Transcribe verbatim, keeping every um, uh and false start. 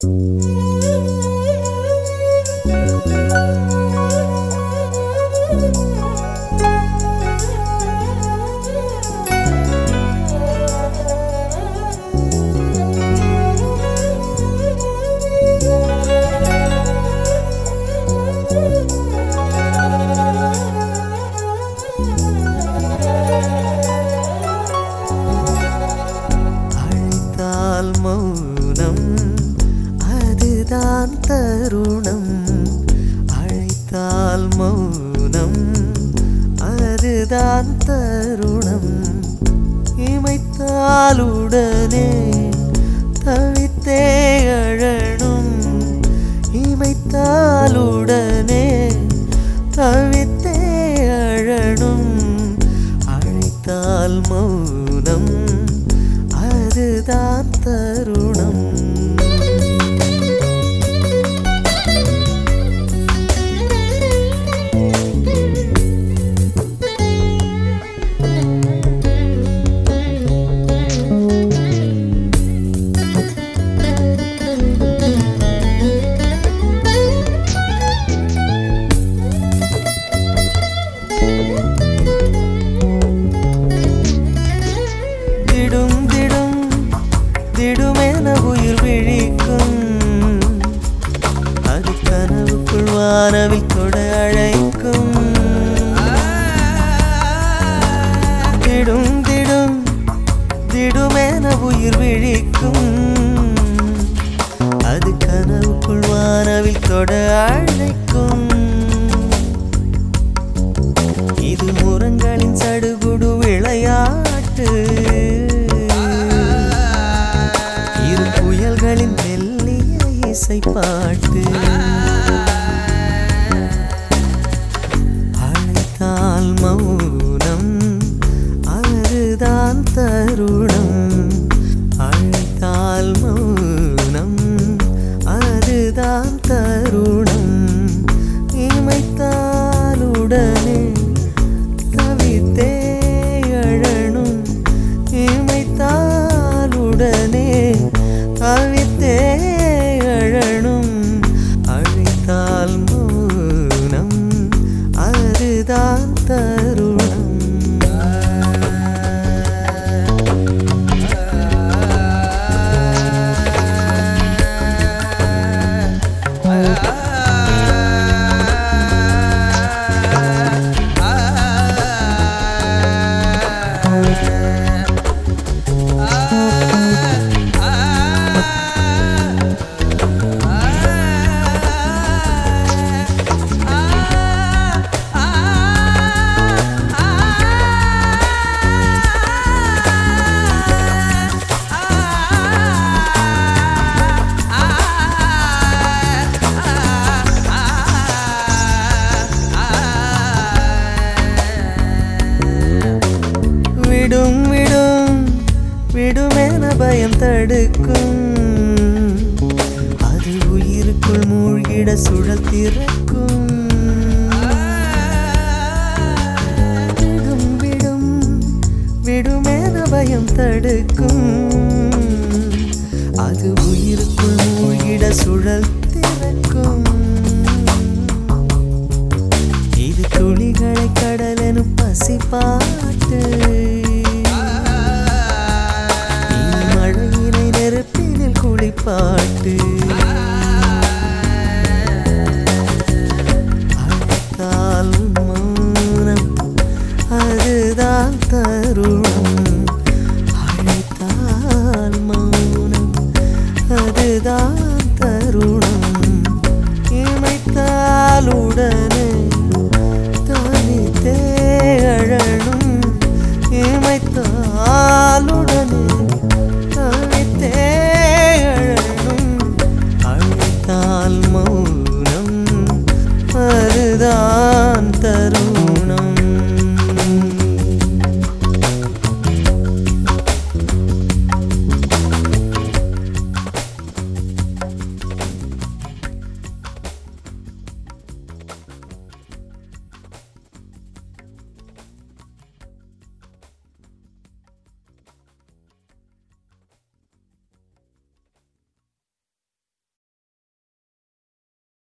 மௌனம் அதுதான் தருணம். அழைத்தால் மௌனம் அதுதான் தருணம். இமைத்தாலுடனே தவித்தே அழணும். இமைத்தாலுடனே தவித்தே அழணும். அழைத்தால் மௌனம் அதுதான் தருணம். திடுமென உயிர் விழிக்கும். அது கனவுக்குள் வானவில் தொட அழைக்கும். திடும் திடும் திடுமென உயிர் விழிக்கும். அது கனவுக்குள் வானவில் தொட அழைக்கும். இது முரங்களின் சடுகுடு விளையாட்டு. புயல்களின் மெல்லிய இசை பாட்டு. அழைத்தால் மௌனம் அதுதான் தருணம். அழைத்தால் மௌனம் அதுதான் தருணம். இமைத்தாலுடனே தவித்தே அழணும். இமைத்தாலுடனே தவித்தே அழணும். அழைத்தால் மௌனம் அதுதான் தருணம். விடும் விடும் விடுமென பயம் தடுக்கும். அது உயிருக்குள் மூழ்கிட சுழல் திறக்கும். விடும் விடும் விடுமென பயம் தடுக்கும். அது உயிருக்குள் மூழ்கிட சுழல் திறக்கும். இது துளிகளை கடலெனும் பசிப்பா